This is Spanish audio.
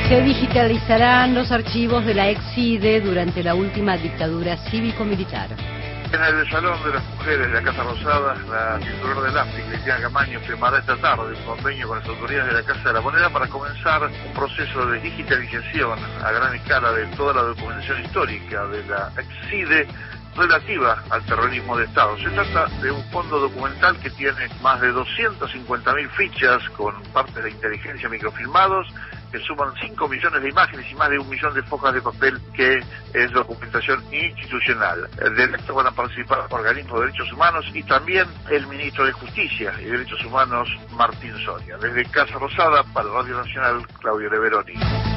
Se digitalizarán los archivos de la ex-CIDE durante la última dictadura cívico-militar. En el Salón de las Mujeres de la Casa Rosada, la titular del AFI, Cristiana Camaño, firmará esta tarde un convenio con las autoridades de la Casa de la Moneda para comenzar un proceso de digitalización a gran escala de toda la documentación histórica de la ex-CIDE relativa al terrorismo de Estado. Se trata de un fondo documental que tiene más de 250.000 fichas con partes de inteligencia microfilmados, que suman 5 millones de imágenes y más de 1 millón de hojas de papel, que es documentación institucional. Del acto van a participar organismos de derechos humanos y también el ministro de Justicia y Derechos Humanos, Martín Soria. Desde Casa Rosada, para Radio Nacional, Claudio Leveroni.